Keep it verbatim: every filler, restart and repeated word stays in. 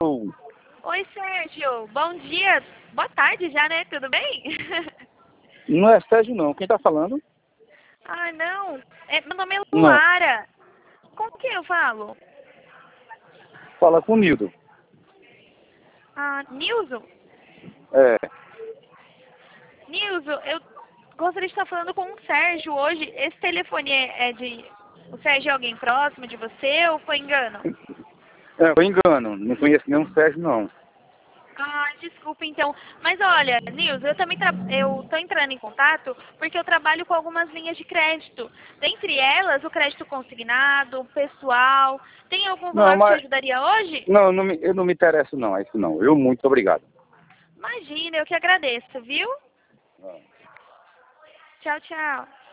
Alô? Oi, Sérgio. Bom dia. Boa tarde já, né? Tudo bem? Não é Sérgio, não. Quem tá falando? Ah, não. É, meu nome é Não. Luara. Com quem eu falo? Fala com o Nildo. Ah, Nilson? É. Nilson, eu gostaria de estar falando com o Sérgio hoje. Esse telefone é, é de... O Sérgio é alguém próximo de você ou foi engano? É, foi engano. Não conheço nenhum Sérgio, não. Ah, desculpa então. Mas olha, Nilson, eu também tra... eu tô entrando em contato porque eu trabalho com algumas linhas de crédito. Dentre elas, o crédito consignado, pessoal. Tem algum Não, valor que te mas... ajudaria hoje? Não, não me, eu não me interesso, não. É isso, não. Eu, muito obrigado. Imagina, eu que agradeço, viu? Ah. Tchau, tchau.